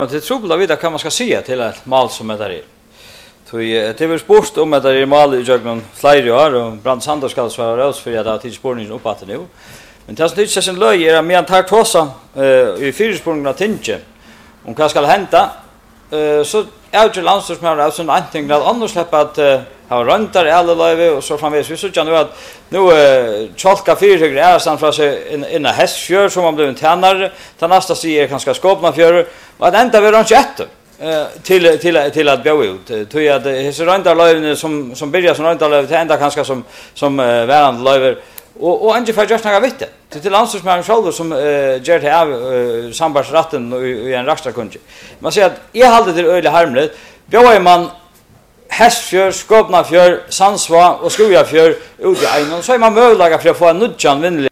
Det tror jag vet kan man ska säga till ett mål som är där. Det var sport om att det är mål i jaggen flera år och Brand Sander ska svara oss för att det är spårningen upp att nu. Men det är inte så löj är med tar tossa i fyrspårningen av Tinche. Om vad ska hända så är det landslagsmästare alltså antingen att annars släppa att ha röntar alla live och så framvis vi så kan nu att nu chalka fyra är stan från sig en hästfjör som man blev en tränare ta nästa sig kanske skapna fjör och att ända vi runt ett till att gå ut tror jag det så röntar live som börjar som röntar live till ända kanske som värande live och inte för just några vitt det till landslagsmästaren själv som gör det av sambandsrätten i en rakstakund man säger att jag hade det öle harmligt då är man Hästfjör, Skåpnafjör, Sandsva och Skojafjör ut i en så är man möjliga för att få en nudjan vinnlig